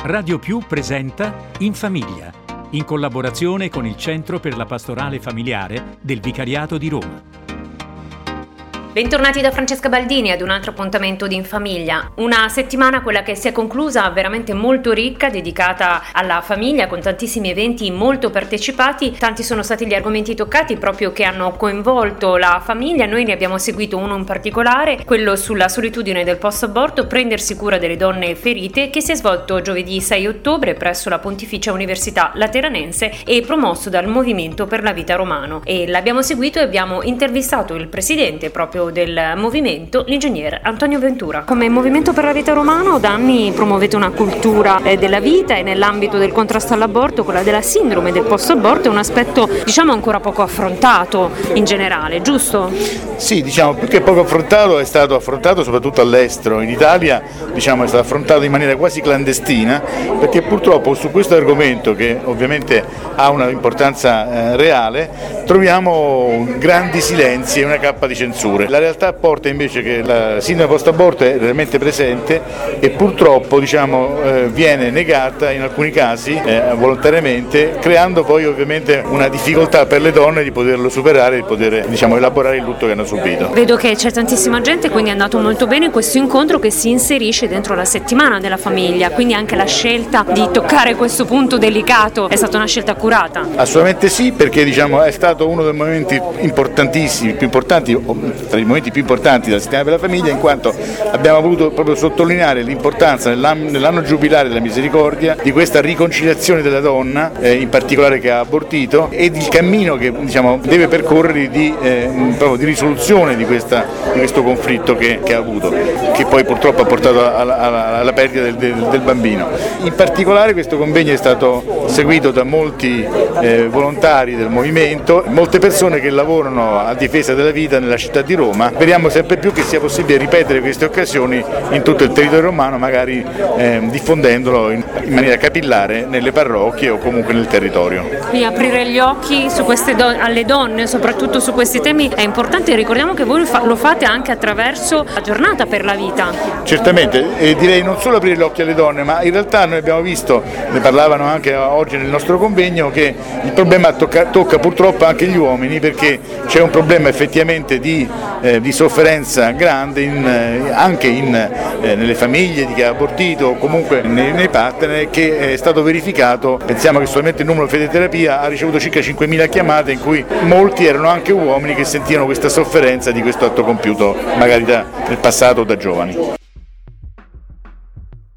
Radio Più presenta In Famiglia, in collaborazione con il Centro per la Pastorale Familiare del Vicariato di Roma. Bentornati da Francesca Baldini ad un altro appuntamento di In Famiglia. Una settimana, quella che si è conclusa, veramente molto ricca, dedicata alla famiglia, con tantissimi eventi molto partecipati. Tanti sono stati gli argomenti toccati proprio che hanno coinvolto la famiglia. Noi ne abbiamo seguito uno in particolare, quello sulla solitudine del post-aborto, prendersi cura delle donne ferite, che si è svolto giovedì 6 ottobre presso la Pontificia Università Lateranense e promosso dal Movimento per la Vita Romano. E l'abbiamo seguito e abbiamo intervistato il presidente proprio del movimento, l'ingegner Antonio Ventura. Come Movimento per la Vita Romano da anni promuovete una cultura della vita e nell'ambito del contrasto all'aborto, quella della sindrome del post-aborto, è un aspetto ancora poco affrontato in generale, giusto? Sì, più che poco affrontato, è stato affrontato soprattutto all'estero. In Italia è stato affrontato in maniera quasi clandestina, perché purtroppo su questo argomento, che ovviamente ha una importanza reale, troviamo grandi silenzi e una cappa di censure. La realtà porta invece che la sindrome post-aborto è realmente presente e purtroppo viene negata in alcuni casi volontariamente, creando poi ovviamente una difficoltà per le donne di poterlo superare, di poter elaborare il lutto che hanno subito. Vedo che c'è tantissima gente, quindi è andato molto bene questo incontro che si inserisce dentro la settimana della famiglia, quindi anche la scelta di toccare questo punto delicato è stata una scelta accurata. Assolutamente sì, perché è stato uno dei momenti importantissimi, più importanti, tra i momenti più importanti della settimana per la famiglia, in quanto abbiamo voluto proprio sottolineare l'importanza nell'anno giubilare della misericordia di questa riconciliazione della donna, in particolare che ha abortito, ed il cammino che deve percorrere di risoluzione di questo conflitto che ha avuto, che poi purtroppo ha portato alla perdita del bambino. In particolare questo convegno è stato seguito da molti volontari del movimento, molte persone che lavorano a difesa della vita nella città di Roma. Speriamo sempre più che sia possibile ripetere queste occasioni in tutto il territorio romano, magari diffondendolo in maniera capillare nelle parrocchie o comunque nel territorio. Quindi aprire gli occhi su alle donne, soprattutto su questi temi, è importante. Ricordiamo che voi lo fate anche attraverso la giornata per la vita. Certamente, e direi non solo aprire gli occhi alle donne, ma in realtà noi abbiamo visto, ne parlavano anche oggi nel nostro convegno, che il problema tocca purtroppo anche gli uomini, perché c'è un problema effettivamente di sofferenza grande anche nelle famiglie di chi ha abortito o comunque nei partner, che è stato verificato. Pensiamo che solamente il numero di Fedeterapia ha ricevuto circa 5.000 chiamate, in cui molti erano anche uomini che sentivano questa sofferenza di questo atto compiuto magari nel passato da giovani.